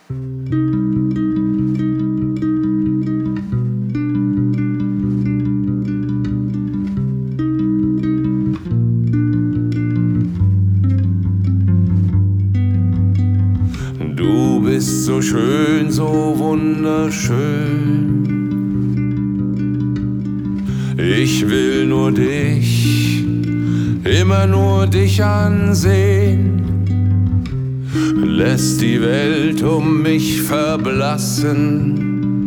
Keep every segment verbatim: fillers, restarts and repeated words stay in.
Du bist so schön, so wunderschön. Ich will nur dich, immer nur dich ansehen. Lässt die Welt um mich verblassen,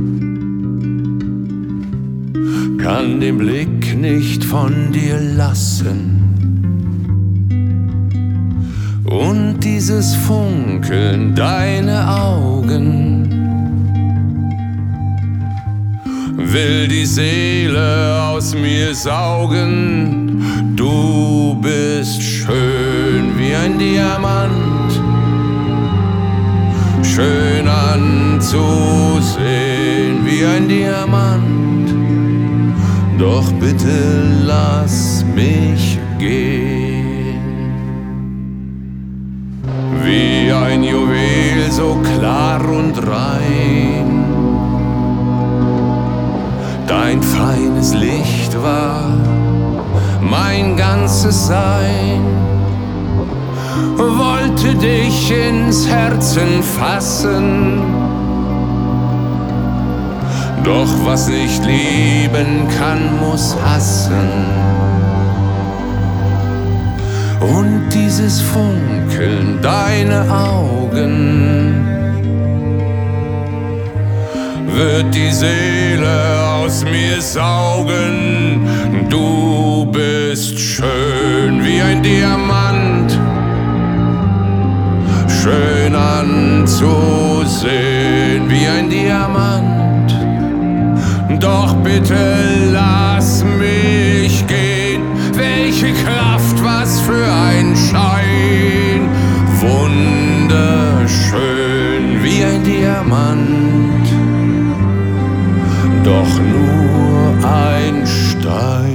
kann den Blick nicht von dir lassen. Und dieses Funkeln, deine Augen, will die Seele aus mir saugen. Du bist schön wie ein Diamant, schön anzusehen wie ein Diamant. Doch bitte lass mich gehen. Wie ein Juwel so klar und rein, dein feines Licht war mein ganzes Sein. Wollte dich ins Herzen fassen, doch was nicht lieben kann, muss hassen. Und dieses Funkeln, deine Augen, wird die Seele aus mir saugen. Du bist schön wie ein Diamant, schön anzusehen wie ein Diamant. Doch bitte lass mich gehen. Welche Kraft, was für ein Schein. Wunderschön wie ein Diamant, doch nur ein Stein.